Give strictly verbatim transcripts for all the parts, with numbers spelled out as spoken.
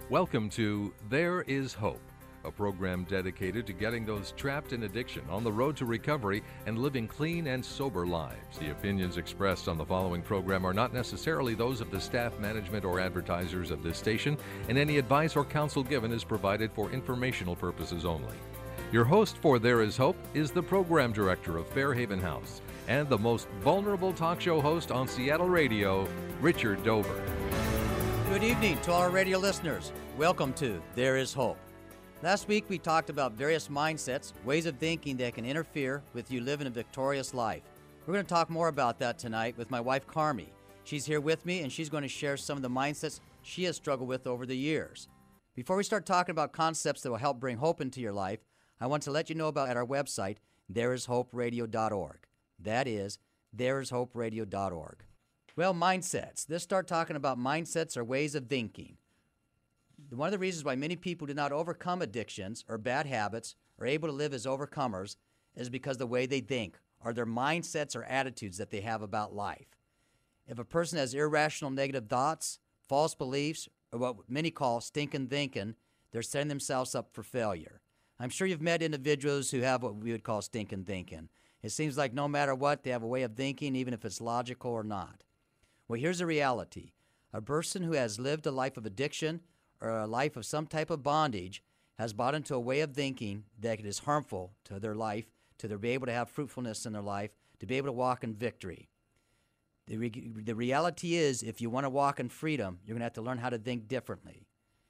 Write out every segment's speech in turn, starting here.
Welcome to There Is Hope, a program dedicated to getting those trapped in addiction on the road to recovery and living clean and sober lives. The opinions expressed on the following program are not necessarily those of the staff, management, or advertisers of this station, and any advice or counsel given is provided for informational purposes only. Your host for There Is Hope is the program director of Fairhaven House and the most vulnerable talk show host on Seattle radio, Richard Dover. Good evening to all our radio listeners. Welcome to There Is Hope. Last week we talked about various mindsets, ways of thinking that can interfere with you living a victorious life. We're going to talk more about that tonight with my wife, Carmi. She's here with me, and she's going to share some of the mindsets she has struggled with over the years. Before we start talking about concepts that will help bring hope into your life, I want to let you know about our website, there is hope radio dot org. That is, there is hope radio dot org. Well, mindsets. Let's start talking about mindsets or ways of thinking. One of the reasons why many people do not overcome addictions or bad habits or are able to live as overcomers is because of the way they think or their mindsets or attitudes that they have about life. If a person has irrational negative thoughts, false beliefs, or what many call stinking thinking, they're setting themselves up for failure. I'm sure you've met individuals who have what we would call stinking thinking. It seems like no matter what, they have a way of thinking, even if it's logical or not. Well, here's the reality. A person who has lived a life of addiction or a life of some type of bondage has bought into a way of thinking that is harmful to their life, to their, be able to have fruitfulness in their life, to be able to walk in victory. The, re- the reality is, if you want to walk in freedom, you're going to have to learn how to think differently.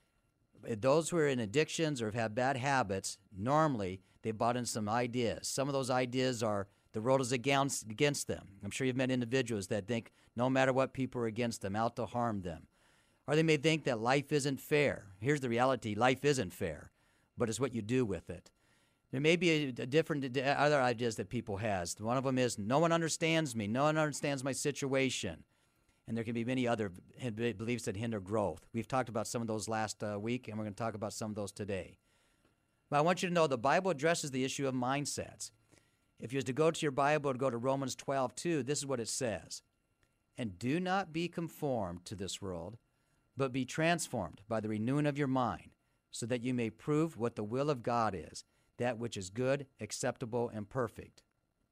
Those who are in addictions or have had bad habits, normally they bought in some ideas. Some of those ideas are the world is against, against them. I'm sure you've met individuals that think no matter what, people are against them, out to harm them. Or they may think that life isn't fair. Here's the reality. Life isn't fair, but it's what you do with it. There may be a, a different other ideas that people has. One of them is, no one understands me. No one understands my situation. And there can be many other beliefs that hinder growth. We've talked about some of those last uh, week, and we're going to talk about some of those today. But I want you to know the Bible addresses the issue of mindsets. If you was to go to your Bible and go to Romans twelve two, this is what it says. And do not be conformed to this world, but be transformed by the renewing of your mind, so that you may prove what the will of God is, that which is good, acceptable, and perfect.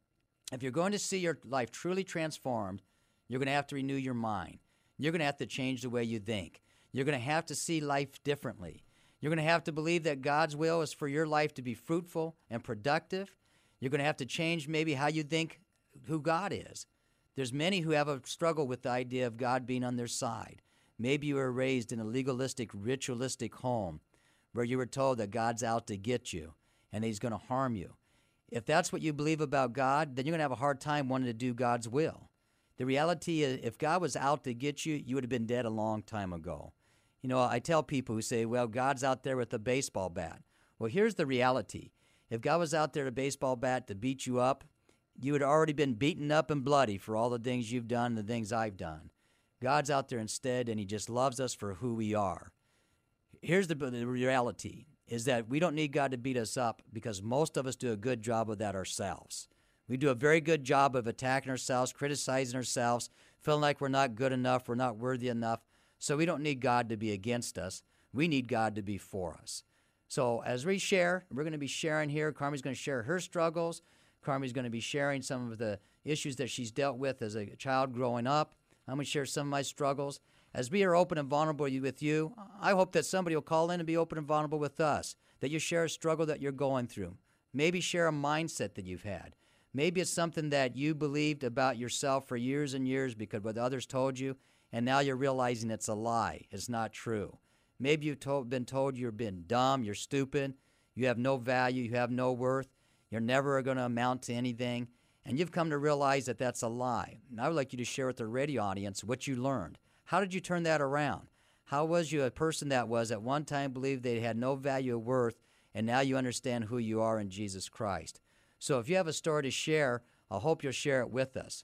If you're going to see your life truly transformed, you're going to have to renew your mind. You're going to have to change the way you think. You're going to have to see life differently. You're going to have to believe that God's will is for your life to be fruitful and productive. You're going to have to change maybe how you think who God is. There's many who have a struggle with the idea of God being on their side. Maybe you were raised in a legalistic, ritualistic home where you were told that God's out to get you and he's going to harm you. If that's what you believe about God, then you're going to have a hard time wanting to do God's will. The reality is, if God was out to get you, you would have been dead a long time ago. You know, I tell people who say, well, God's out there with a baseball bat. Well, here's the reality. If God was out there with a baseball bat to beat you up, you would have already been beaten up and bloody for all the things you've done and the things I've done. God's out there instead, and he just loves us for who we are. Here's the, the reality, is that we don't need God to beat us up because most of us do a good job of that ourselves. We do a very good job of attacking ourselves, criticizing ourselves, feeling like we're not good enough, we're not worthy enough. So we don't need God to be against us. We need God to be for us. So as we share, we're going to be sharing here. Carmi's going to share her struggles. Carmi's going to be sharing some of the issues that she's dealt with as a child growing up. I'm going to share some of my struggles. As we are open and vulnerable with you, I hope that somebody will call in and be open and vulnerable with us, that you share a struggle that you're going through. Maybe share a mindset that you've had. Maybe it's something that you believed about yourself for years and years because what others told you, and now you're realizing it's a lie. It's not true. Maybe you've told, been told you've been dumb, you're stupid, you have no value, you have no worth, you're never going to amount to anything, and you've come to realize that that's a lie. And I would like you to share with the radio audience what you learned. How did you turn that around? How was you a person that was at one time believed they had no value or worth, and now you understand who you are in Jesus Christ? So if you have a story to share, I hope you'll share it with us.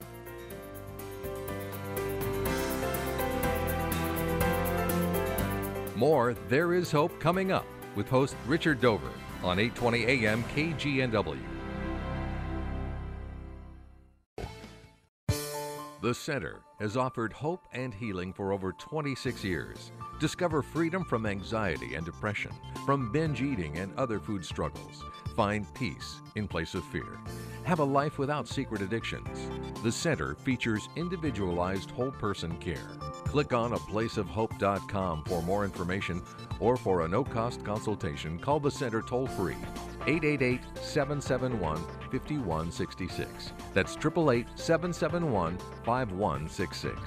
More There Is Hope coming up with host Richard Dover on eight twenty A M K G N W. The Center has offered hope and healing for over twenty-six years. Discover freedom from anxiety and depression, from binge eating and other food struggles. Find peace in place of fear. Have a life without secret addictions. The Center features individualized whole person care. Click on a place of hope dot com for more information, or for a no-cost consultation, call the Center toll-free, eight eight eight, seven seven one, five one six six. That's eight eight eight, seven seven one, five one six six.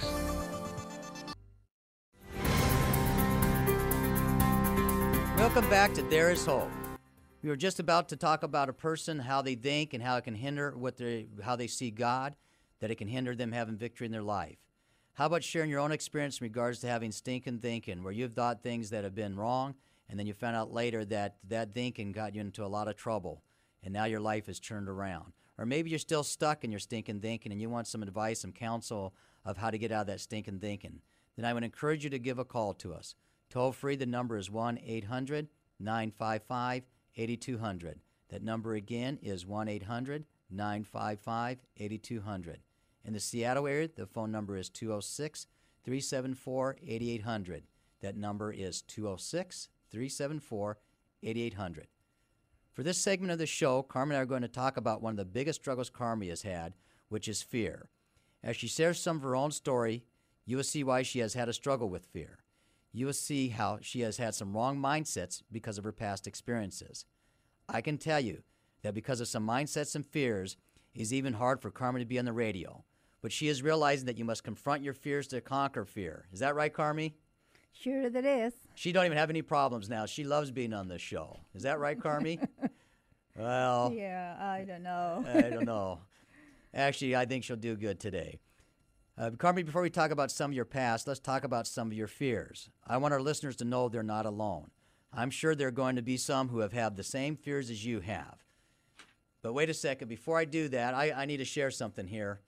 Welcome back to There Is Hope. We were just about to talk about a person, how they think, and how it can hinder what they, how they see God, that it can hinder them having victory in their life. How about sharing your own experience in regards to having stinking thinking, where you've thought things that have been wrong, and then you found out later that that thinking got you into a lot of trouble, and now your life is turned around. Or maybe you're still stuck in your stinking thinking, and you want some advice, some counsel of how to get out of that stinking thinking. Then I would encourage you to give a call to us. Toll free, the number is one eight hundred, nine five five, eight two zero zero. That number again is one eight hundred, nine five five, eight two zero zero. In the Seattle area, the phone number is two oh six, three seven four, eight eight zero zero. That number is two oh six, three seven four, eight eight zero zero. For this segment of the show, Carmen and I are going to talk about one of the biggest struggles Carmen has had, which is fear. As she shares some of her own story, you will see why she has had a struggle with fear. You will see how she has had some wrong mindsets because of her past experiences. I can tell you that because of some mindsets and fears, it's even hard for Carmen to be on the radio. But she is realizing that you must confront your fears to conquer fear. Is that right, Carmi? Sure that is. She don't even have any problems now. She loves being on this show. Is that right, Carmi? Well, yeah, I don't know. I don't know. Actually, I think she'll do good today. Uh, Carmi, before we talk about some of your past, let's talk about some of your fears. I want our listeners to know they're not alone. I'm sure there are going to be some who have had the same fears as you have. But wait a second. Before I do that, I, I need to share something here.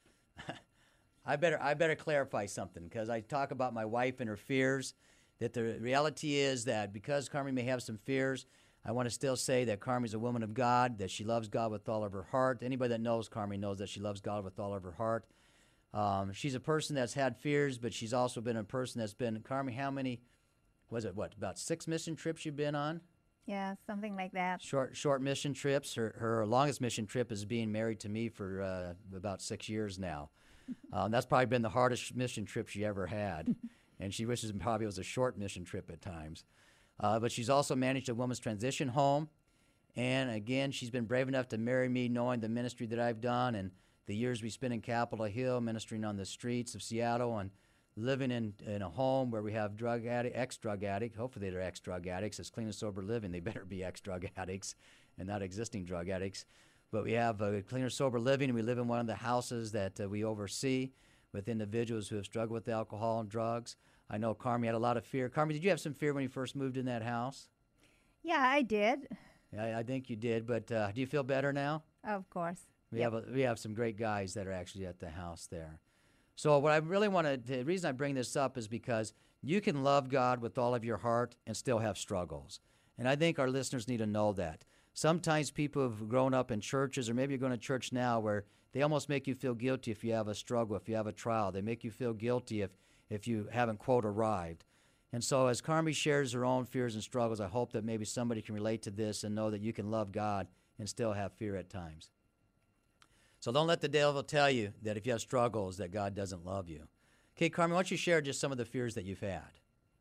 I better I better clarify something, because I talk about my wife and her fears, that the reality is that because Carmi may have some fears, I want to still say that Carmi's a woman of God, that she loves God with all of her heart. Anybody that knows Carmi knows that she loves God with all of her heart. Um, she's a person that's had fears, but she's also been a person that's been, Carmi, how many, was it, what, about six mission trips you've been on? Yeah, something like that. Short short mission trips. Her her longest mission trip is being married to me for uh, about six years now. Um, that's probably been the hardest mission trip she ever had. And she wishes it probably was a short mission trip at times. Uh, but she's also managed a women's transition home. And again, she's been brave enough to marry me knowing the ministry that I've done and the years we spent in Capitol Hill ministering on the streets of Seattle and living in, in a home where we have drug addict, ex-drug addict. Hopefully they're ex-drug addicts. It's clean and sober living. They better be ex-drug addicts and not existing drug addicts. But we have a clean and sober living, and we live in one of the houses that uh, we oversee with individuals who have struggled with alcohol and drugs. I know Carmi had a lot of fear. Carmi, did you have some fear when you first moved in that house? Yeah, I did. I, I think you did, but uh, do you feel better now? Of course. We Yep. have a, we have some great guys that are actually at the house there. So what I really want to, the reason I bring this up is because you can love God with all of your heart and still have struggles. And I think our listeners need to know that. Sometimes people have grown up in churches, or maybe you're going to church now, where they almost make you feel guilty if you have a struggle, if you have a trial. They make you feel guilty if, if you haven't, quote, arrived. And so as Carmi shares her own fears and struggles, I hope that maybe somebody can relate to this and know that you can love God and still have fear at times. So don't let the devil tell you that if you have struggles that God doesn't love you. Okay, Carmen, why don't you share just some of the fears that you've had?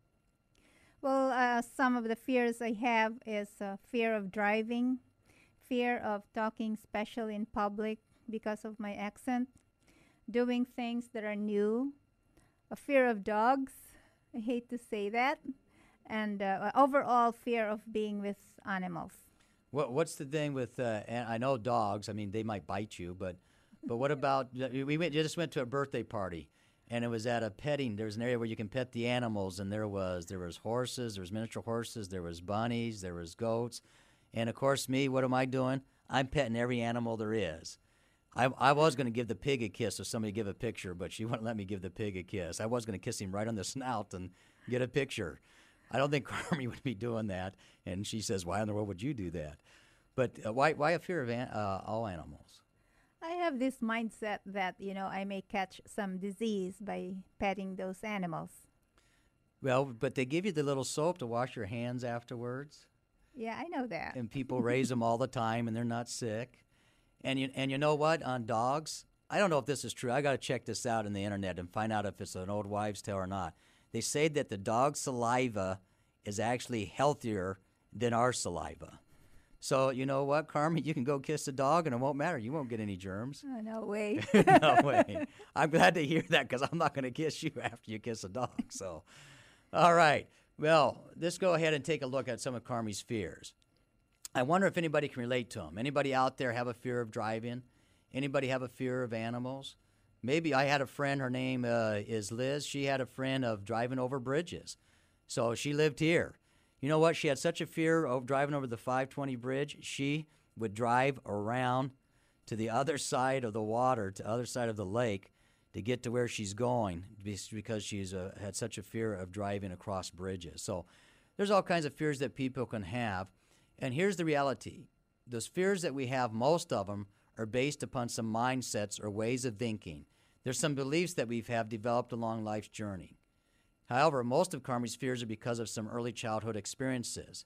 Well, uh, some of the fears I have is uh, fear of driving, fear of talking special in public because of my accent, doing things that are new, a fear of dogs. I hate to say that. And uh, overall fear of being with animals. What What's the thing with, uh, and I know dogs, I mean, they might bite you, but but what about, we went, you just went to a birthday party, and it was at a petting, there's an area where you can pet the animals, and there was, there was horses, there was miniature horses, there was bunnies, there was goats, and of course me, what am I doing? I'm petting every animal there is. I, I was going to give the pig a kiss if somebody give a picture, but she wouldn't let me give the pig a kiss. I was going to kiss him right on the snout and get a picture. I don't think Carmi would be doing that. And she says, why in the world would you do that? But uh, why why a fear of an, uh, all animals? I have this mindset that, you know, I may catch some disease by petting those animals. Well, but they give you the little soap to wash your hands afterwards, Yeah, I know that. and people raise them all the time, and they're not sick. And you and you know what? On dogs, I don't know if this is true. I got to check this out in the internet and find out if it's an old wives' tale or not. They say that the dog's saliva is actually healthier than our saliva. So you know what, Carmen? You can go kiss a dog, and it won't matter. You won't get any germs. Oh, no way. No way. I'm glad to hear that because I'm not going to kiss you after you kiss a dog. So, all right. Well, let's go ahead and take a look at some of Carmi's fears. I wonder if anybody can relate to them. Anybody out there have a fear of driving? Anybody have a fear of animals? Maybe I had a friend, her name uh, is Liz. She had a friend of driving over bridges. So she lived here. You know what? She had such a fear of driving over the five twenty bridge, she would drive around to the other side of the water, to the other side of the lake, to get to where she's going because she's uh, had such a fear of driving across bridges. So there's all kinds of fears that people can have. And here's the reality. Those fears that we have, most of them, are based upon some mindsets or ways of thinking. There's some beliefs that we have developed along life's journey. However, most of Carmi's fears are because of some early childhood experiences.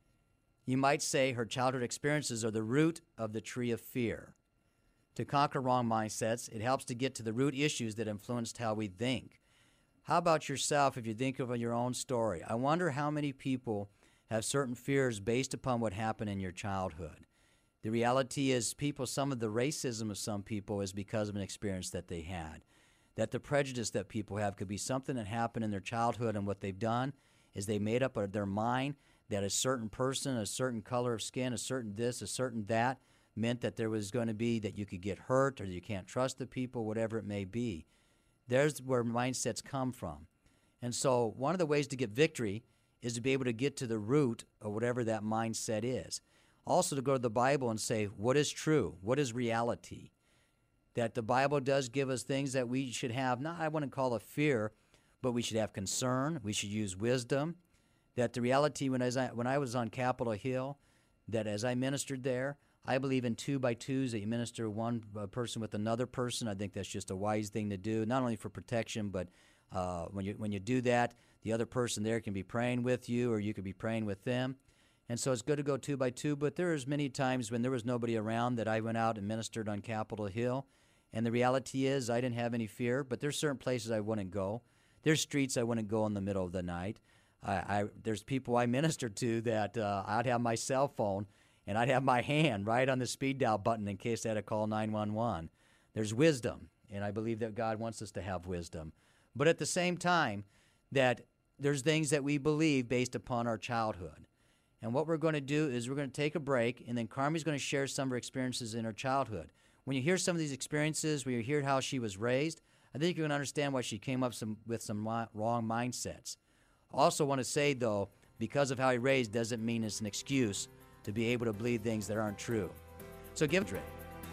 You might say her childhood experiences are the root of the tree of fear. To conquer wrong mindsets, it helps to get to the root issues that influenced how we think. How about yourself if you think of your own story? I wonder how many people have certain fears based upon what happened in your childhood. The reality is people, some of the racism of some people is because of an experience that they had. That the prejudice that people have could be something that happened in their childhood, and what they've done is they made up their mind that a certain person, a certain color of skin, a certain this, a certain that, meant that there was going to be that you could get hurt or you can't trust the people, whatever it may be. There's where mindsets come from. And so one of the ways to get victory is to be able to get to the root of whatever that mindset is. Also to go to the Bible and say, what is true? What is reality? That the Bible does give us things that we should have, not I wouldn't call a fear, but we should have concern. We should use wisdom. That the reality, when I was, when I was on Capitol Hill, that as I ministered there, I believe in two by twos, that you minister one person with another person. I think that's just a wise thing to do, not only for protection, but uh, when you when you do that, the other person there can be praying with you, or you could be praying with them. And so it's good to go two by two, but there was many times when there was nobody around that I went out and ministered on Capitol Hill. And the reality is I didn't have any fear, but there's certain places I wouldn't go. There's streets I wouldn't go in the middle of the night. I, I There's people I ministered to that uh, I'd have my cell phone and I'd have my hand right on the speed dial button in case I had to call nine one one. There's wisdom, and I believe that God wants us to have wisdom. But at the same time, that there's things that we believe based upon our childhood. And what we're going to do is we're going to take a break, and then Carmi's going to share some of her experiences in her childhood. When you hear some of these experiences, when you hear how she was raised, I think you can understand why she came up some, with some wrong mindsets. Also want to say, though, because of how he raised doesn't mean it's an excuse to be able to believe things that aren't true. So give it a drink.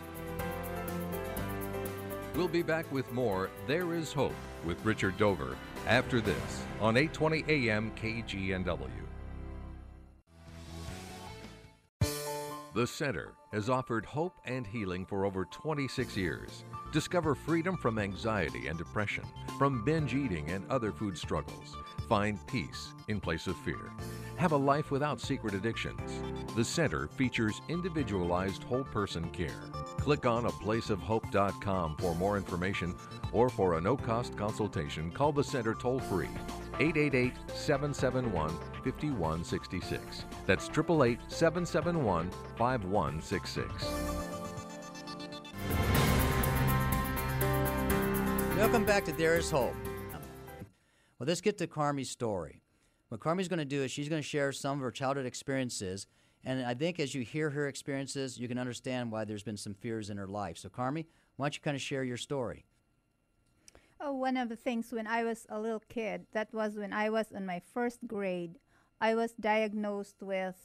We'll be back with more There Is Hope with Richard Dover after this on eight twenty A M K G N W. The Center has offered hope and healing for over twenty-six years. Discover freedom from anxiety and depression, from binge eating and other food struggles. Find peace in place of fear. Have a life without secret addictions. The Center features individualized whole person care. Click on a place of hope dot com for more information, or for a no-cost consultation, call the Center toll-free, eight eight eight, seven seven one, five one six six. That's eight eight eight, seven seven one, five one six six. Welcome back to There Is Hope. Well, let's get to Carmi's story. What Carmi's going to do is she's going to share some of her childhood experiences, and I think as you hear her experiences, you can understand why there's been some fears in her life. So, Carmi, why don't you kind of share your story? Oh, one of the things when I was a little kid, that was when I was in my first grade, I was diagnosed with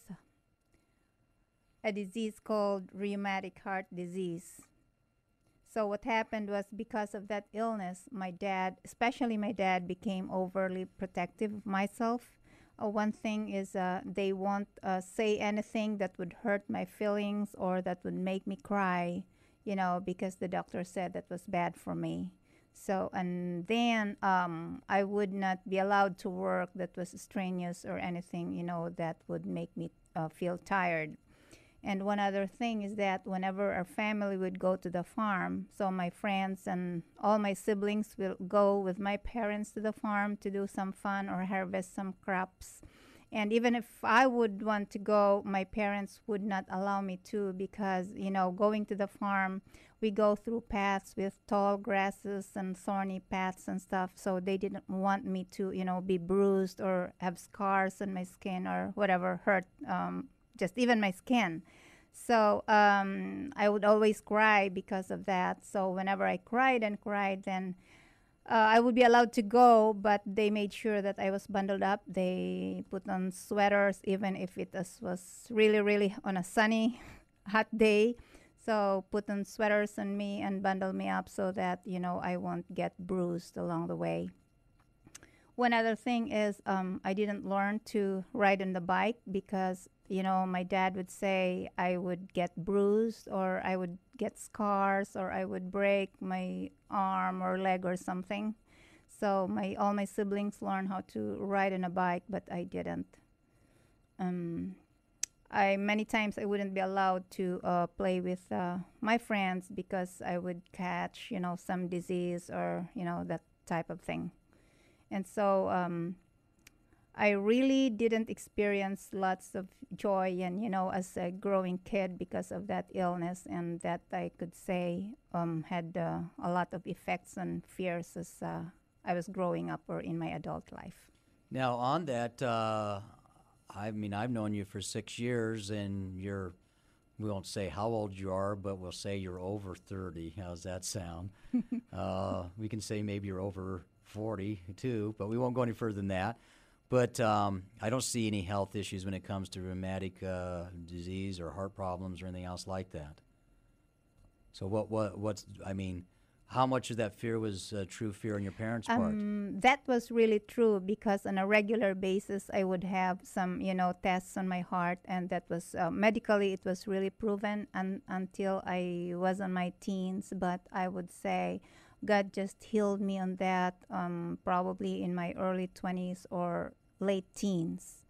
a disease called rheumatic heart disease. So what happened was, because of that illness, my dad, especially my dad, became overly protective of myself. Uh, one thing is uh, they won't uh, say anything that would hurt my feelings or that would make me cry. you know, because the doctor said that was bad for me. So, and then um, I would not be allowed to work that was strenuous or anything, you know, that would make me uh, feel tired. And one other thing is that whenever our family would go to the farm, so my friends and all my siblings will go with my parents to the farm to do some fun or harvest some crops. And even if I would want to go, my parents would not allow me to because, you know, going to the farm, we go through paths with tall grasses and thorny paths and stuff. So they didn't want me to, you know, be bruised or have scars on my skin or whatever, hurt, um, just even my skin. So um, I would always cry because of that. So whenever I cried and cried, then Uh, I would be allowed to go, but they made sure that I was bundled up. They put on sweaters, even if it was, was really, really on a sunny, hot day. So put on sweaters on me and bundle me up so that, you know, I won't get bruised along the way. One other thing is um, I didn't learn to ride on the bike because, you know, my dad would say I would get bruised or I would get scars or I would break my arm or leg or something. So my all my siblings learned how to ride on a bike, but I didn't. Um, I many times I wouldn't be allowed to uh, play with uh, my friends because I would catch, you know, some disease or, you know, that type of thing. And so um, I really didn't experience lots of joy and, you know, as a growing kid because of that illness, and that I could say um, had uh, a lot of effects and fears as uh, I was growing up or in my adult life. Now, on that, uh, I mean, I've known you for six years, and you're, we won't say how old you are, but we'll say you're over thirty. How's that sound? uh, we can say maybe you're over forty too, but we won't go any further than that. But um, I don't see any health issues when it comes to rheumatic uh, disease or heart problems or anything else like that. So what, what, what's, I mean, how much of that fear was uh, true fear on your parents' part? Um, that was really true because on a regular basis I would have some, you know, tests on my heart, and that was uh, medically it was really proven and, until I was in my teens. But I would say God just healed me on that um, probably in my early twenties or late teens.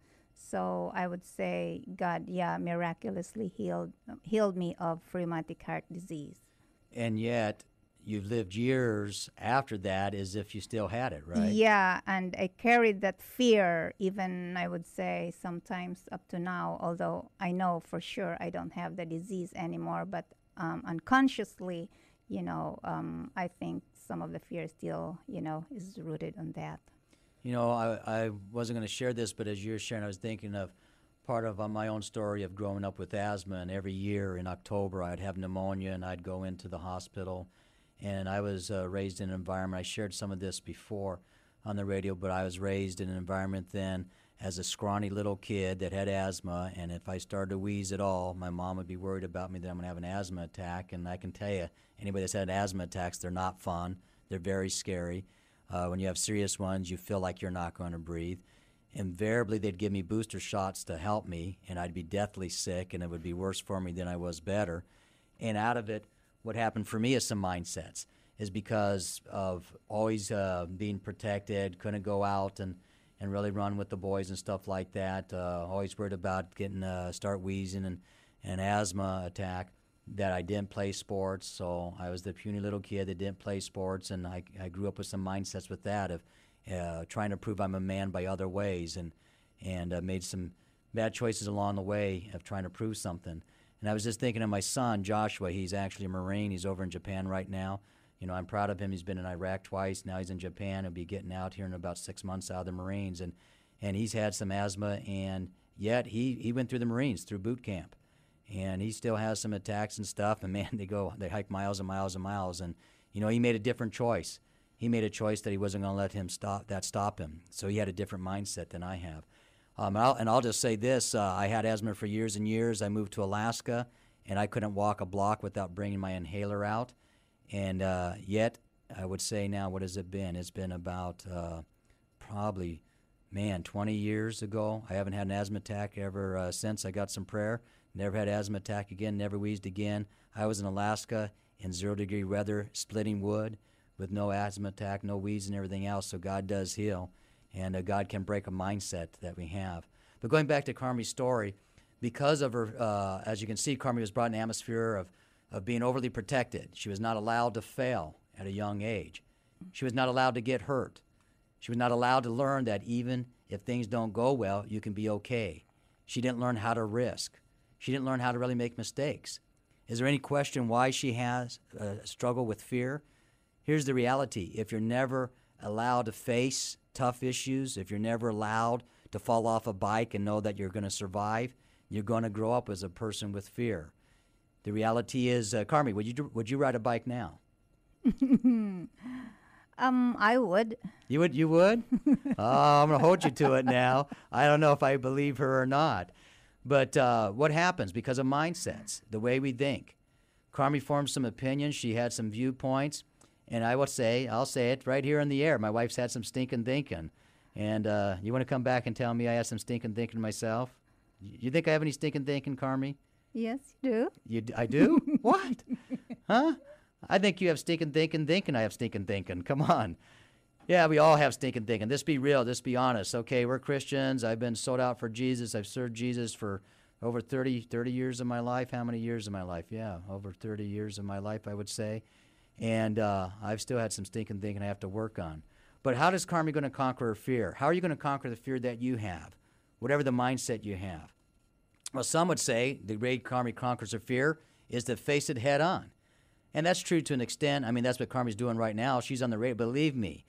So I would say God, yeah, miraculously healed healed me of rheumatic heart disease. And yet, you've lived years after that as if you still had it, right? Yeah, and I carried that fear even, I would say, sometimes up to now, although I know for sure I don't have the disease anymore, but um, unconsciously, you know, um, I think some of the fear still, you know, is rooted on that. You know, I, I wasn't going to share this, but as you're sharing, I was thinking of part of uh, my own story of growing up with asthma, and every year in October I'd have pneumonia and I'd go into the hospital. And I was uh, raised in an environment, I shared some of this before on the radio, but I was raised in an environment then as a scrawny little kid that had asthma, and if I started to wheeze at all, my mom would be worried about me that I'm going to have an asthma attack. And I can tell you, anybody that's had asthma attacks, they're not fun. They're very scary. Uh, when you have serious ones, you feel like you're not going to breathe. Invariably, they'd give me booster shots to help me, and I'd be deathly sick, and it would be worse for me than I was better. And out of it, what happened for me is some mindsets, is because of always uh, being protected, couldn't go out and, and really run with the boys and stuff like that, uh, always worried about getting uh, start wheezing and an asthma attack, that I didn't play sports. So I was the puny little kid that didn't play sports, and I, I grew up with some mindsets with that of uh, trying to prove I'm a man by other ways, and, and uh, made some bad choices along the way of trying to prove something. And I was just thinking of my son, Joshua. He's actually a Marine. He's over in Japan right now. You know, I'm proud of him. He's been in Iraq twice. Now he's in Japan. He'll be getting out here in about six months out of the Marines. And, and he's had some asthma, and yet he, he went through the Marines, through boot camp. And he still has some attacks and stuff. And, man, they go, they hike miles and miles and miles. And, you know, he made a different choice. He made a choice that he wasn't going to let him stop that stop him. So he had a different mindset than I have. Um, and, I'll, and I'll just say this, uh, I had asthma for years and years. I moved to Alaska, and I couldn't walk a block without bringing my inhaler out. And uh, yet, I would say now, what has it been? It's been about uh, probably, man, twenty years ago. I haven't had an asthma attack ever uh, since I got some prayer. Never had asthma attack again, never wheezed again. I was in Alaska, in zero-degree weather, splitting wood with no asthma attack, no wheeze and everything else. So God does heal, and uh, God can break a mindset that we have. But going back to Carmi's story, because of her, uh, as you can see, Carmi was brought in an atmosphere of, of being overly protected. She was not allowed to fail at a young age. She was not allowed to get hurt. She was not allowed to learn that even if things don't go well, you can be okay. She didn't learn how to risk. She didn't learn how to really make mistakes. Is there any question why she has a struggle with fear? Here's the reality. If you're never allowed to face tough issues, if you're never allowed to fall off a bike and know that you're going to survive, you're going to grow up as a person with fear. The reality is, uh, Carmi, would you would you ride a bike now? um, I would. You would? You would? Oh, I'm going to hold you to it now. I don't know if I believe her or not. But uh, what happens? Because of mindsets, the way we think. Carmi formed some opinions. She had some viewpoints. And I will say, I'll say it right here in the air. My wife's had some stinking thinking. And uh, you want to come back and tell me I had some stinking thinking myself? You think I have any stinking thinking, Carmi? Yes, you do. You, d- I do? What? Huh? I think you have stinking thinking, thinking I have stinking thinking. Come on. Yeah, we all have stinking thinking. Let's be real. Let's be honest. Okay, we're Christians. I've been sold out for Jesus. I've served Jesus for over thirty, thirty years of my life. How many years of my life? Yeah, over thirty years of my life, I would say. And uh, I've still had some stinking thinking I have to work on. But how does Carmi going to conquer her fear? How are you going to conquer the fear that you have, whatever the mindset you have? Well, some would say the way Carmi conquers her fear is to face it head on. And that's true to an extent. I mean, that's what Carmi's doing right now. She's on the radio. Believe me,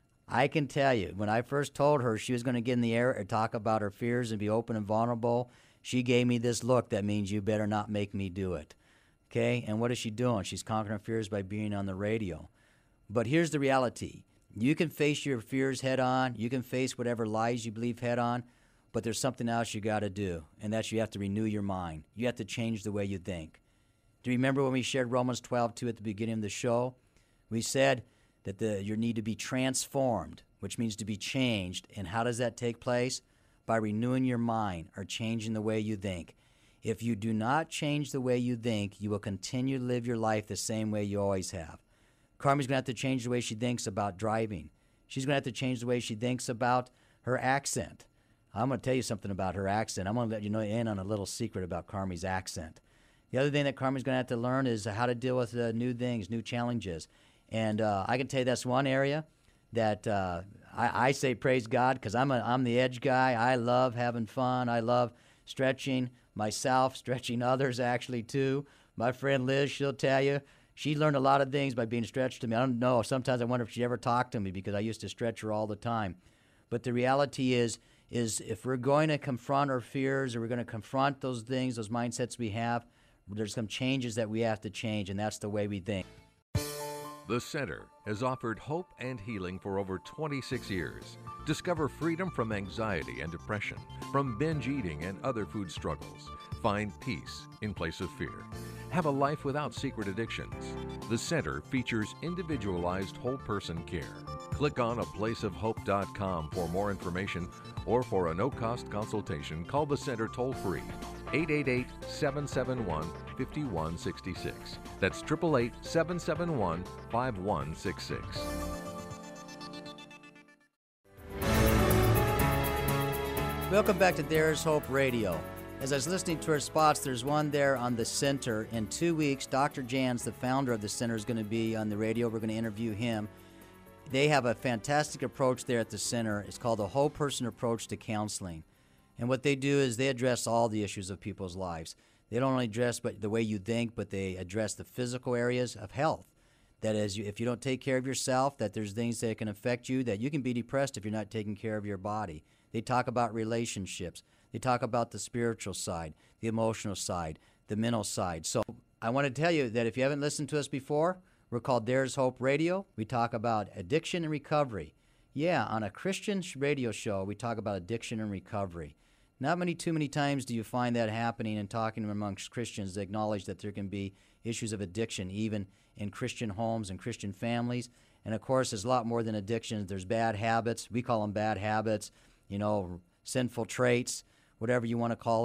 I can tell you, when I first told her she was going to get in the air and talk about her fears and be open and vulnerable, she gave me this look that means you better not make me do it. Okay? And what is she doing? She's conquering her fears by being on the radio. But here's the reality. You can face your fears head on. You can face whatever lies you believe head on. But there's something else you got to do, and that's you have to renew your mind. You have to change the way you think. Do you remember when we shared Romans twelve two at the beginning of the show? We said that the, you need to be transformed, which means to be changed. And how does that take place? By renewing your mind or changing the way you think. If you do not change the way you think, you will continue to live your life the same way you always have. Carmi's going to have to change the way she thinks about driving. She's going to have to change the way she thinks about her accent. I'm going to tell you something about her accent. I'm going to let you know in on a little secret about Carmi's accent. The other thing that Carmi's going to have to learn is how to deal with uh, new things, new challenges. And uh, I can tell you that's one area that uh, I, I say praise God, because I'm, a, I'm the edge guy. I love having fun. I love stretching myself, stretching others actually too. My friend Liz, she'll tell you, she learned a lot of things by being stretched to me. I don't know. Sometimes I wonder if she ever talked to me because I used to stretch her all the time. But the reality is, is if we're going to confront our fears or we're going to confront those things, those mindsets we have, there's some changes that we have to change, and that's the way we think. The Center has offered hope and healing for over twenty-six years. Discover freedom from anxiety and depression, from binge eating and other food struggles. Find peace in place of fear. Have a life without secret addictions. The Center features individualized whole person care. Click on a place of hope dot com for more information, or for a no-cost consultation, call the Center toll-free, eight eight eight, seven seven one, five one six six. That's eight eight eight, seven seven one, five one six six. Welcome back to There's Hope Radio. As I was listening to our spots, there's one there on the Center. In two weeks, Doctor Jans, the founder of the Center, is going to be on the radio. We're going to interview him. They have a fantastic approach there at the Center. It's called the Whole Person Approach to Counseling. And what they do is they address all the issues of people's lives. They don't only address but the way you think, but they address the physical areas of health. That is, if you don't take care of yourself, that there's things that can affect you, that you can be depressed if you're not taking care of your body. They talk about relationships. They talk about the spiritual side, the emotional side, the mental side. So I want to tell you that if you haven't listened to us before, we're called There's Hope Radio. We talk about addiction and recovery. Yeah, on a Christian radio show, we talk about addiction and recovery. Not many, too many times do you find that happening and talking amongst Christians that acknowledge that there can be issues of addiction, even in Christian homes and Christian families. And of course, there's a lot more than addictions. There's bad habits. We call them bad habits, you know, sinful traits, whatever you want to call it.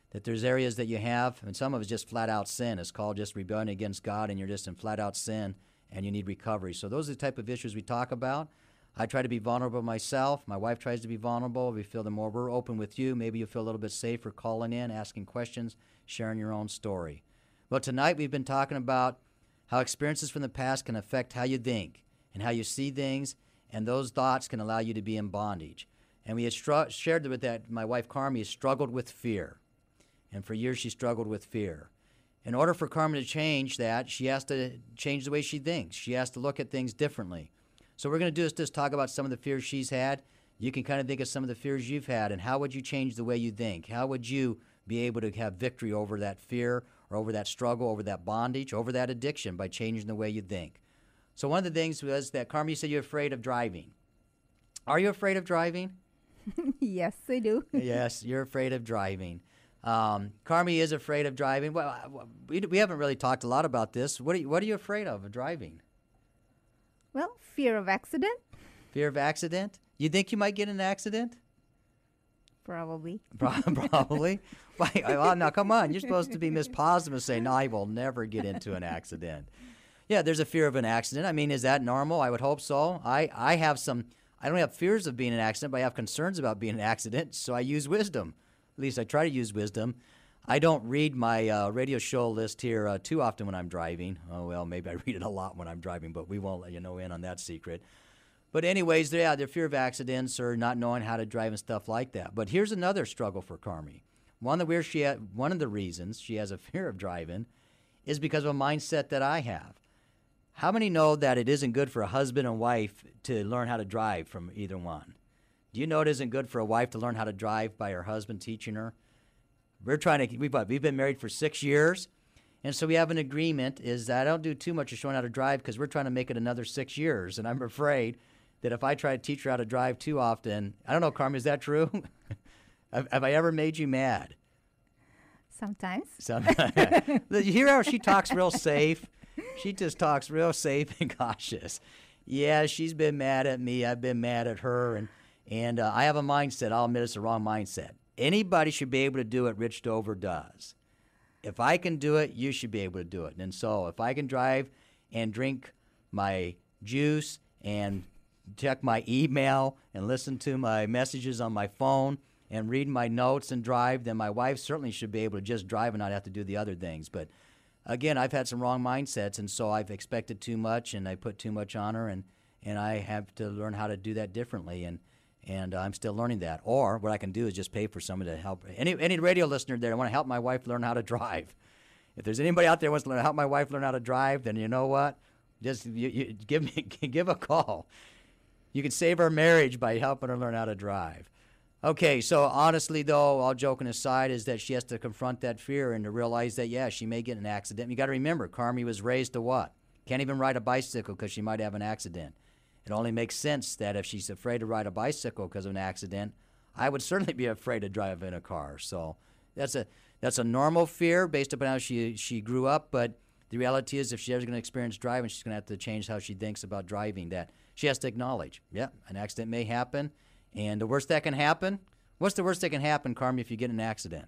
that there's areas that you have, and some of it's just flat out sin. It's called just rebellion against God, and you're just in flat out sin, and you need recovery. So those are the type of issues we talk about. I try to be vulnerable myself. My wife tries to be vulnerable. We feel the more we're open with you, maybe you feel a little bit safer calling in, asking questions, sharing your own story. Well, tonight we've been talking about how experiences from the past can affect how you think and how you see things, and those thoughts can allow you to be in bondage. And we had stru- shared with that, my wife Carmi has struggled with fear. And for years she struggled with fear. In order for Carmi to change that, she has to change the way she thinks. She has to look at things differently. So we're going to do is just talk about some of the fears she's had. You can kind of think of some of the fears you've had, and how would you change the way you think? How would you be able to have victory over that fear or over that struggle, over that bondage, over that addiction by changing the way you think? So one of the things was that, Carmi, you said you're afraid of driving. Are you afraid of driving? Yes, I do. Yes, you're afraid of driving. Um, Carmi is afraid of driving. Well, we, we haven't really talked a lot about this. What are you, what are you afraid of, of driving? Well, fear of accident? Fear of accident? You think you might get in an accident? Probably. Probably. Why? Well, now, come on. You're supposed to be Miss Positive and say, no, I will never get into an accident. Yeah, there's a fear of an accident. I mean, is that normal? I would hope so. I, I have some, I don't have fears of being in an accident, but I have concerns about being in an accident, so I use wisdom. At least I try to use wisdom. I don't read my uh, radio show list here uh, too often when I'm driving. Oh, well, maybe I read it a lot when I'm driving, but we won't let you know in on that secret. But anyways, yeah, their fear of accidents or not knowing how to drive and stuff like that. But here's another struggle for Carmi. One of the, where she ha- one of the reasons she has a fear of driving is because of a mindset that I have. How many know that it isn't good for a husband and wife to learn how to drive from either one? Do you know it isn't good for a wife to learn how to drive by her husband teaching her? We're trying to, we've, we've been married for six years, and so we have an agreement is that I don't do too much of showing how to drive because we're trying to make it another six years, and I'm afraid that if I try to teach her how to drive too often, I don't know, Carmen, is that true? have, have I ever made you mad? Sometimes. Sometimes. You hear how she talks real safe? She just talks real safe and cautious. Yeah, she's been mad at me. I've been mad at her, and, and uh, I have a mindset. I'll admit it's the wrong mindset. Anybody should be able to do what Rich Dover does. If I can do it, you should be able to do it. And so if I can drive and drink my juice and check my email and listen to my messages on my phone and read my notes and drive, then my wife certainly should be able to just drive and not have to do the other things. But again, I've had some wrong mindsets, and so I've expected too much, and I put too much on her, and, and I have to learn how to do that differently. And And uh, I'm still learning that. Or what I can do is just pay for someone to help. Any any radio listener there, I want to help my wife learn how to drive. If there's anybody out there who wants to learn, help my wife learn how to drive, then you know what? Just you, you, give me give a call. You can save our marriage by helping her learn how to drive. Okay, so honestly, though, all joking aside, is that she has to confront that fear and to realize that, yeah, she may get in an accident. You got to remember, Carmi was raised to what? Can't even ride a bicycle because she might have an accident. It only makes sense that if she's afraid to ride a bicycle because of an accident, I would certainly be afraid to drive in a car. So that's a that's a normal fear based upon how she she grew up. But the reality is, if she's ever going to experience driving, she's going to have to change how she thinks about driving. That she has to acknowledge, yeah, an accident may happen, and the worst that can happen. What's the worst that can happen, Carmi, if you get in an accident?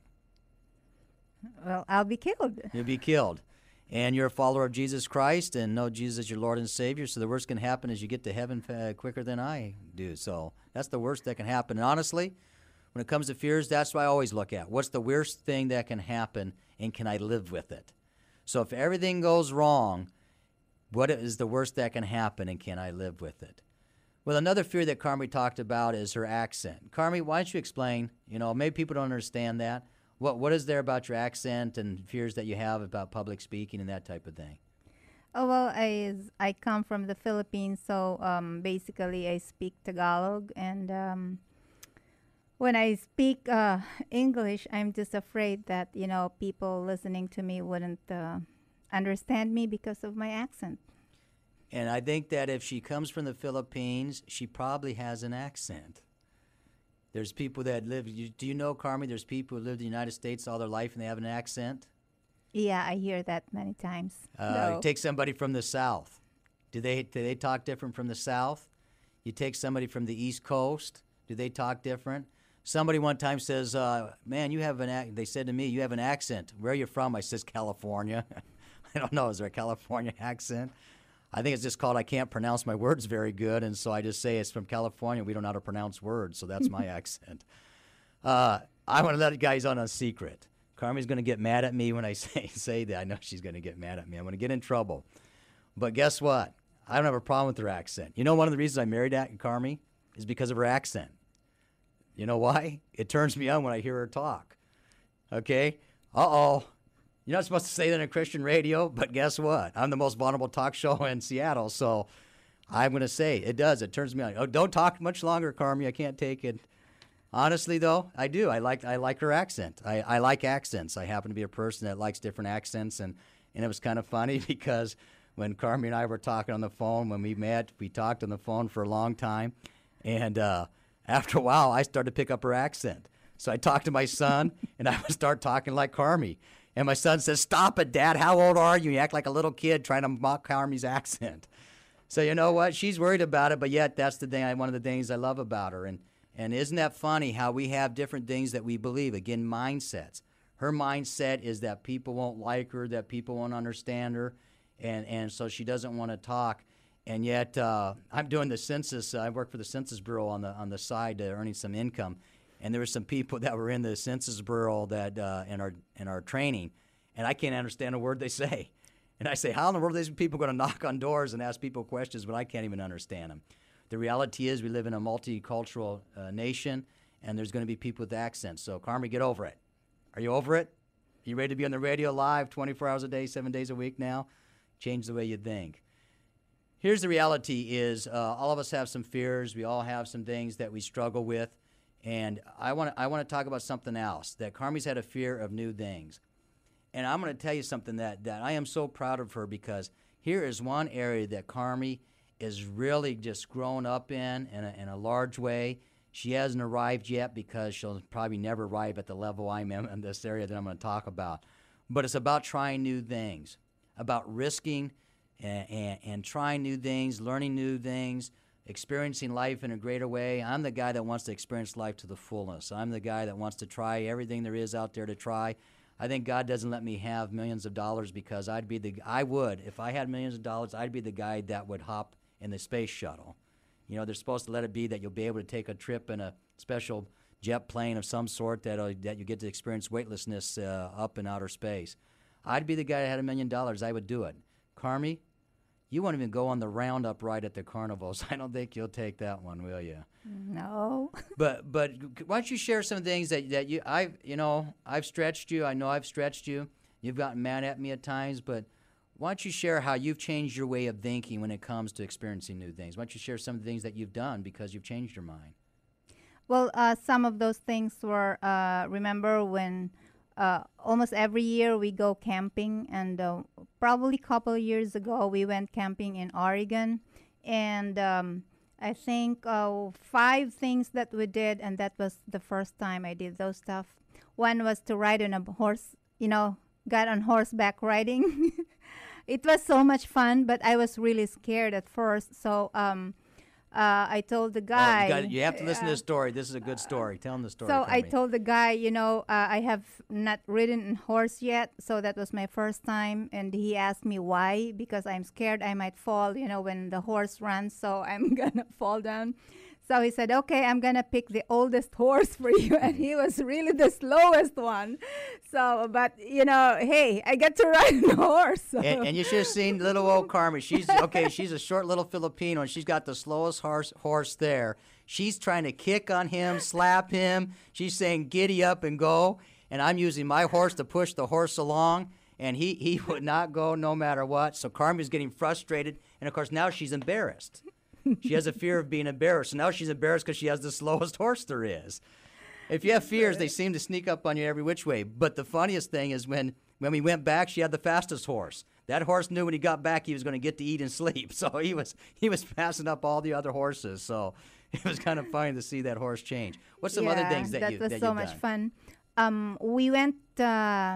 Well, I'll be killed. You'll be killed. And you're a follower of Jesus Christ and know Jesus as your Lord and Savior, so the worst can happen is you get to heaven uh, quicker than I do. So that's the worst that can happen. And honestly, when it comes to fears, that's what I always look at. What's the worst thing that can happen, and can I live with it? So if everything goes wrong, what is the worst that can happen, and can I live with it? Well, another fear that Carmi talked about is her accent. Carmi, why don't you explain? You know, maybe people don't understand that. What What is there about your accent and fears that you have about public speaking and that type of thing? Oh, well, I, I come from the Philippines, so um, basically I speak Tagalog. And um, when I speak uh, English, I'm just afraid that, you know, people listening to me wouldn't uh, understand me because of my accent. And I think that if she comes from the Philippines, she probably has an accent. There's people that live, you, do you know, Carmi, there's people who live in the United States all their life and they have an accent? Yeah, I hear that many times. Uh, No. Take somebody from the South. Do they, do they talk different from the South? You take somebody from the East Coast. Do they talk different? Somebody one time says, uh, man, you have an ac-, they said to me, you have an accent. Where are you from? I says, California. I don't know. Is there a California accent? I think it's just called I can't pronounce my words very good, and so I just say it's from California. We don't know how to pronounce words, so that's my accent. Uh, I want to let you guys on a secret. Carmi's going to get mad at me when I say say that. I know she's going to get mad at me. I'm going to get in trouble. But guess what? I don't have a problem with her accent. You know, one of the reasons I married Carmi is because of her accent. You know why? It turns me on when I hear her talk. Okay? Uh-oh. You're not supposed to say that on Christian radio, but guess what? I'm the most vulnerable talk show in Seattle, so I'm going to say it does. It turns me on. Oh, don't talk much longer, Carmi. I can't take it. Honestly, though, I do. I like I like her accent. I, I like accents. I happen to be a person that likes different accents, and, and it was kind of funny because when Carmi and I were talking on the phone, when we met, we talked on the phone for a long time, and uh, after a while, I started to pick up her accent. So I talked to my son, and I would start talking like Carmi. And my son says, stop it, Dad. How old are you? You act like a little kid trying to mock Carmi's accent. So you know what? She's worried about it, but yet that's the thing. I, one of the things I love about her. And, and isn't that funny how we have different things that we believe? Again, mindsets. Her mindset is that people won't like her, that people won't understand her, and, and so she doesn't want to talk. And yet uh, I'm doing the census. I work for the Census Bureau on the on the side, uh, earning some income. And there were some people that were in the Census Bureau that uh, in our in our training, and I can't understand a word they say. And I say, how in the world are these people going to knock on doors and ask people questions when I can't even understand them? The reality is we live in a multicultural uh, nation, and there's going to be people with accents. So, Carmi, get over it. Are you over it? Are you ready to be on the radio live twenty-four hours a day, seven days a week now? Change the way you think. Here's the reality is uh, all of us have some fears. We all have some things that we struggle with. And I want to I want to talk about something else, that Carmi's had a fear of new things. And I'm going to tell you something that, that I am so proud of her, because here is one area that Carmi is really just grown up in in a, in a large way. She hasn't arrived yet because she'll probably never arrive at the level I'm in in this area that I'm going to talk about. But it's about trying new things, about risking and, and, and trying new things, learning new things, experiencing life in a greater way. I'm the guy that wants to experience life to the fullness. I'm the guy that wants to try everything there is out there to try. I think God doesn't let me have millions of dollars because I'd be the I would if I had millions of dollars. I'd be the guy that would hop in the space shuttle. You know, they're supposed to let it be that you'll be able to take a trip in a special jet plane of some sort that uh, that you get to experience weightlessness uh, up in outer space. I'd be the guy that had a million dollars. I would do it. Carmi, you won't even go on the roundup ride at the carnivals. I don't think you'll take that one, will you? No. but but why don't you share some things that, that you I've you know I've stretched you. I know I've stretched you. You've gotten mad at me at times, but why don't you share how you've changed your way of thinking when it comes to experiencing new things? Why don't you share some of the things that you've done because you've changed your mind? Well, uh, some of those things were, uh, remember when uh, almost every year we go camping, and uh, probably a couple of years ago we went camping in Oregon, and um, I think uh, five things that we did, and that was the first time I did those stuff. One was to ride on a horse, you know, got on horseback riding. It was so much fun, but I was really scared at first. So um, uh, I told the guy. Oh, you, got, you have to listen uh, to the story. This is a good story. Tell him the story. So Carmi. I told the guy, you know, uh, I have not ridden a horse yet. So that was my first time. And he asked me why, because I'm scared I might fall, you know, when the horse runs. So I'm going to fall down. So he said, okay, I'm going to pick the oldest horse for you. And he was really the slowest one. So, but, you know, hey, I get to ride a horse. So. And, and you should have seen little old Carmi. She's, okay, she's a short little Filipino, and she's got the slowest horse, horse there. She's trying to kick on him, slap him. She's saying, giddy up and go. And I'm using my horse to push the horse along. And he, he would not go no matter what. So Carmi's getting frustrated. And, of course, now she's embarrassed. She has a fear of being embarrassed. So now she's embarrassed because she has the slowest horse there is. If you have fears, they seem to sneak up on you every which way. But the funniest thing is when, when we went back, she had the fastest horse. That horse knew when he got back he was going to get to eat and sleep. So he was he was passing up all the other horses. So it was kind of funny to see that horse change. What's some yeah, other things that, that you was that so you've much done? fun. Um, we went uh,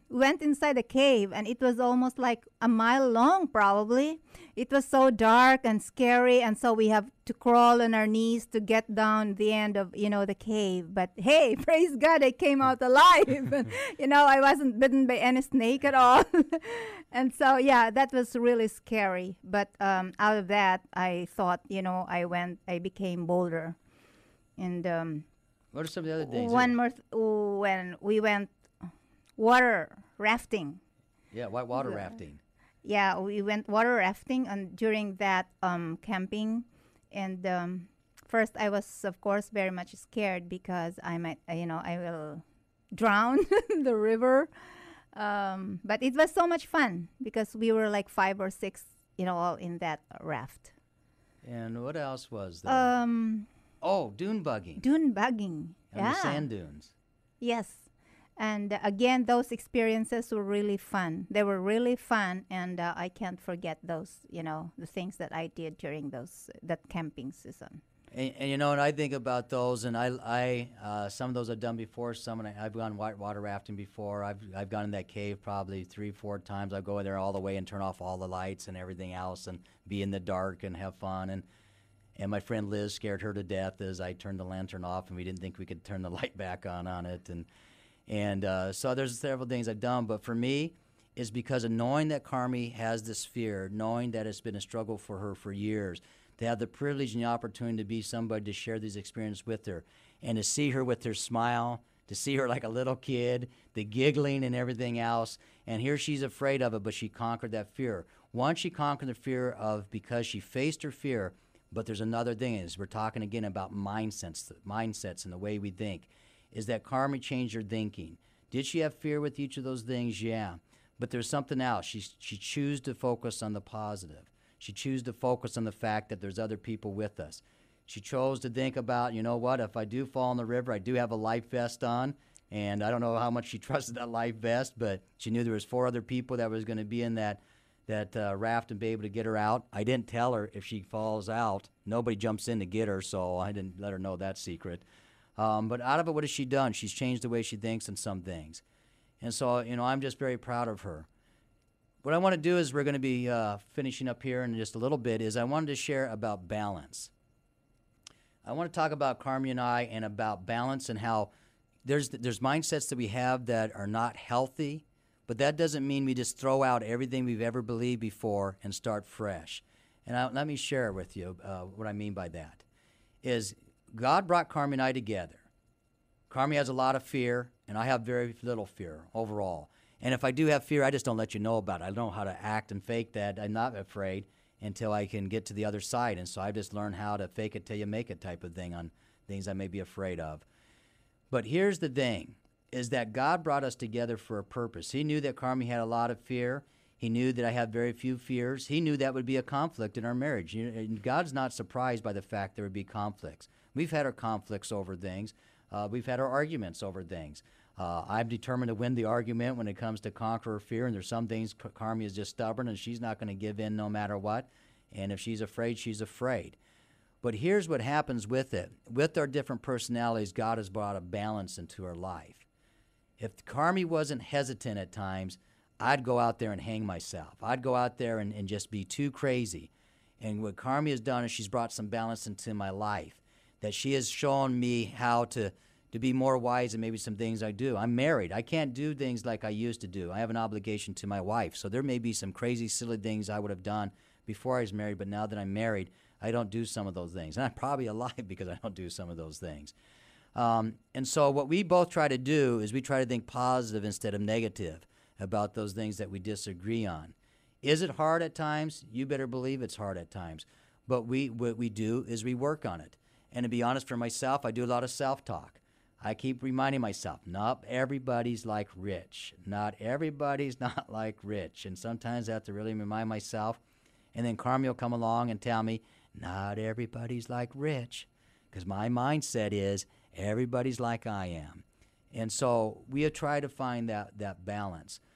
We went inside a cave, and it was almost like a mile long, probably. It was so dark and scary, and so we have to crawl on our knees to get down the end of, you know, the cave. But hey, praise God, I came out alive. You know, I wasn't bitten by any snake at all. And so, yeah, that was really scary. But um, out of that, I thought, you know, I went, I became bolder. And um, What are some of the other things? one more, th- when we went water rafting. Yeah, whitewater The- rafting. Yeah, we went water rafting and during that um, camping, and um, first I was of course very much scared because I might, uh, you know, I will drown in the river. Um, but it was so much fun because we were like five or six, you know, all in that raft. And what else was there? Um, oh, dune bugging dune bugging. on Yeah. the sand dunes. Yes. And uh, again, those experiences were really fun. They were really fun, and uh, I can't forget those, you know, the things that I did during those that camping season. And, and you know, and I think about those, and I, I, uh, some of those I've done before. Some and I, I've gone whitewater rafting before. I've, I've gone in that cave probably three, four times. I go in there all the way and turn off all the lights and everything else, and be in the dark and have fun. And and my friend Liz scared her to death as I turned the lantern off, and we didn't think we could turn the light back on on it. And and uh, so there's several things I've done, but for me, is because of knowing that Carmi has this fear, knowing that it's been a struggle for her for years, to have the privilege and the opportunity to be somebody to share these experiences with her, and to see her with her smile, to see her like a little kid, the giggling and everything else, and here she's afraid of it, but she conquered that fear. Once she conquered the fear of, because she faced her fear, but there's another thing, is we're talking again about mindsets, mindsets and the way we think, is that Carmi changed her thinking. Did she have fear with each of those things? Yeah. But there's something else. She, she chose to focus on the positive. She chose to focus on the fact that there's other people with us. She chose to think about, you know what, if I do fall in the river, I do have a life vest on, and I don't know how much she trusted that life vest, but she knew there was four other people that was going to be in that that uh, raft and be able to get her out. I didn't tell her if she falls out. Nobody jumps in to get her, so I didn't let her know that secret. Um, but out of it, what has she done? She's changed the way she thinks in some things. And so, you know, I'm just very proud of her. What I want to do is we're going to be uh, finishing up here in just a little bit, is I wanted to share about balance. I want to talk about Carmi and I and about balance and how there's there's mindsets that we have that are not healthy, but that doesn't mean we just throw out everything we've ever believed before and start fresh. And I, let me share with you uh, what I mean by that. Is God brought Carmi and I together. Carmi has a lot of fear, and I have very little fear overall. And if I do have fear, I just don't let you know about it. I don't know how to act and fake that. I'm not afraid until I can get to the other side. And so I've just learned how to fake it till you make it type of thing on things I may be afraid of. But here's the thing, is that God brought us together for a purpose. He knew that Carmi had a lot of fear. He knew that I had very few fears. He knew that would be a conflict in our marriage. You know, and God's not surprised by the fact there would be conflicts. We've had our conflicts over things. Uh, we've had our arguments over things. Uh, I'm determined to win the argument when it comes to conquer fear, and there's some things Carmi is just stubborn, and she's not going to give in no matter what. And if she's afraid, she's afraid. But here's what happens with it. With our different personalities, God has brought a balance into our life. If Carmi wasn't hesitant at times, I'd go out there and hang myself. I'd go out there and, and just be too crazy. And what Carmi has done is she's brought some balance into my life, that she has shown me how to, to be more wise in maybe some things I do. I'm married. I can't do things like I used to do. I have an obligation to my wife. So there may be some crazy, silly things I would have done before I was married, but now that I'm married, I don't do some of those things. And I'm probably alive because I don't do some of those things. Um, and so what we both try to do is we try to think positive instead of negative about those things that we disagree on. Is it hard at times? You better believe it's hard at times. But we what we do is we work on it. And to be honest, for myself, I do a lot of self-talk. I keep reminding myself, not everybody's like Rich. Not everybody's not like Rich. And sometimes I have to really remind myself. And then Carmi will come along and tell me, not everybody's like Rich. Because my mindset is, everybody's like I am. And so we have tried to find that, that balance.